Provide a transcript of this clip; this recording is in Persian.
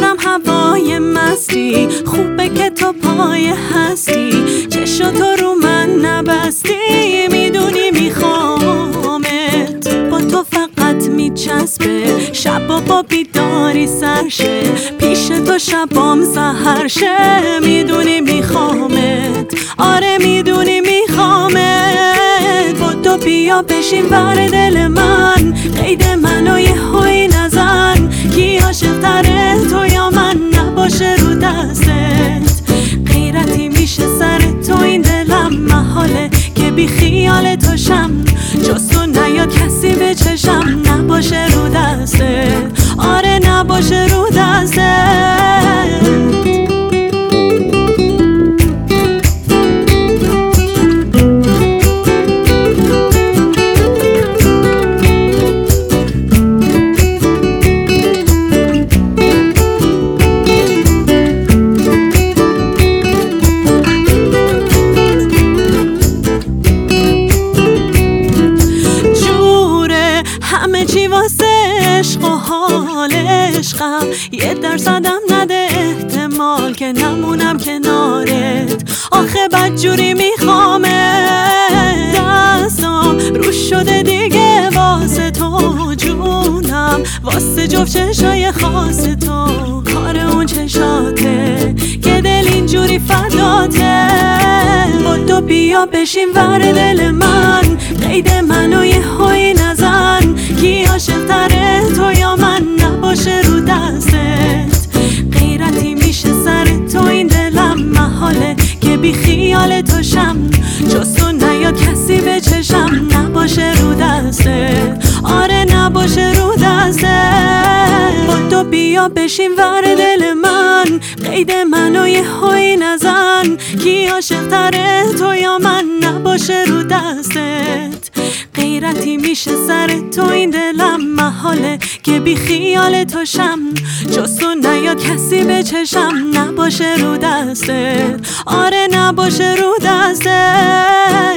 دلم هوای مستی، خوبه که تو پای هستی، چشم تو رو من نبستی، میدونی میخوامت، با تو فقط میچسبه، شبا با بیداری سرشه، پیش تو شبام سحر شه، میدونی میخوامت، آره میدونی میخوامت، با تو بیا بشین ور دل من، قید منو یه هوی نزن، کی عاشق تره تو یا من، نباشه رو دستت، غیرتی میشه سر تو این دلم، محاله که بی خیال تو شم، جز تو نیاد کسی به چشم، نباشه رو دستت، آره نباشه رو دستت. همه چی واسه عشق و حال عشقم، 1% نده احتمال که نمونم کنارت، آخه بدجوری میخوامت، دستم روش شده دیگه واسه تو جونم، واسه جفت چشای خاص تو، کار اون چشاته که دل اینجوری فداته، با تو بیا بشین ور دل من، قید منو یه هوی نزن، کی عاشق تره تو یا من، نباشه رو دستت، غیرتی میشه سر تو این دلم، محاله که بی خیال تو شم، جز تو نیاد کسی به چشم، نباشه رو دستت، آره نباشه رو دستت، با تو بیا بشین ور دل من، قید منو یه هوی نزن، کی عاشق تره تو یا من، نباشه رو دستت، غیرتی میشه سر تو این دلم، محاله که بی خیال تو شم، جز تو نیاد کسی به چشم، نباشه رو دستت، آره نباشه رو دستت.